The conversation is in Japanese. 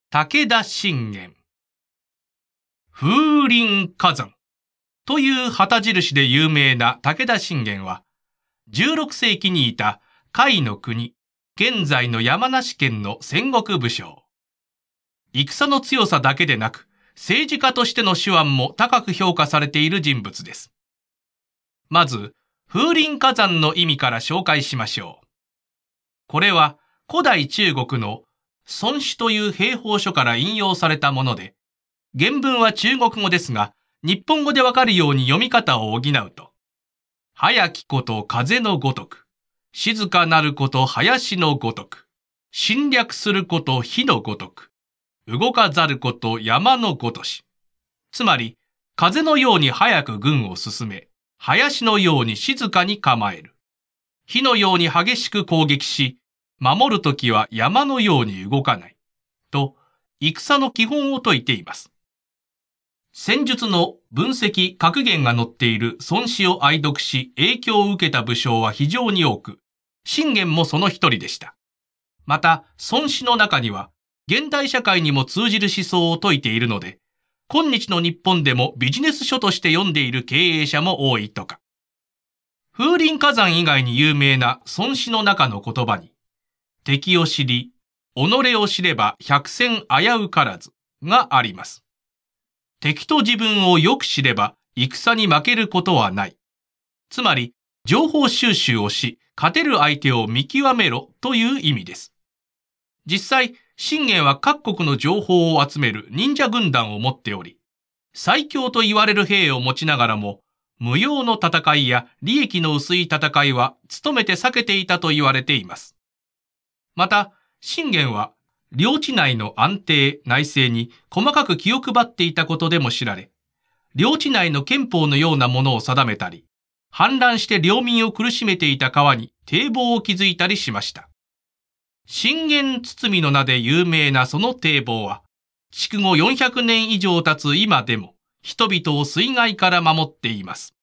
武田信玄。風林火山という旗印で有名な武田信玄は、16世紀にいた甲斐の国、現在の山梨県の戦国武将。戦の強さだけでなく、政治家としての手腕も高く評価されている人物です。まず、風林火山の意味から紹介しましょう。これは古代中国の孫子という兵法書から引用されたもので、原文は中国語ですが、日本語でわかるように読み方を補うと、早きこと風のごとく、静かなること林のごとく、侵略すること火のごとく、動かざること山のごとし。つまり、風のように早く軍を進め、林のように静かに構える。火のように激しく攻撃し、守るときは山のように動かない。と、戦の基本を説いています。戦術の分析格言が載っている孫子を愛読し影響を受けた武将は非常に多く、信玄もその一人でした。また、孫子の中には、現代社会にも通じる思想を説いているので、今日の日本でもビジネス書として読んでいる経営者も多いとか。風林火山以外に有名な孫子の中の言葉に、敵を知り、己を知れば百戦危うからずがあります。敵と自分をよく知れば戦に負けることはない。つまり、情報収集をし、勝てる相手を見極めろという意味です。実際、信玄は各国の情報を集める忍者軍団を持っており、最強と言われる兵を持ちながらも、無用の戦いや利益の薄い戦いは努めて避けていたと言われています。また、信玄は領地内の安定・内政に細かく気を配っていたことでも知られ、領地内の憲法のようなものを定めたり、氾濫して領民を苦しめていた川に堤防を築いたりしました。信玄堤の名で有名なその堤防は、築後400年以上経つ今でも、人々を水害から守っています。